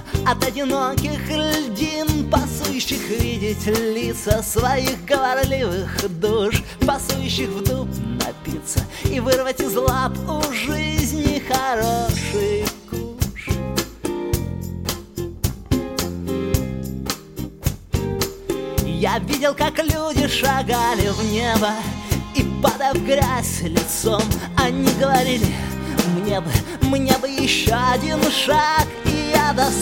от одиноких льдин, пасующих видеть лица своих говорливых душ, пасующих в дуб напиться и вырвать из лап у жизни хороший куш. Я видел, как люди шагали в небо, и, падая в грязь лицом, они говорили: мне бы еще один шаг, и я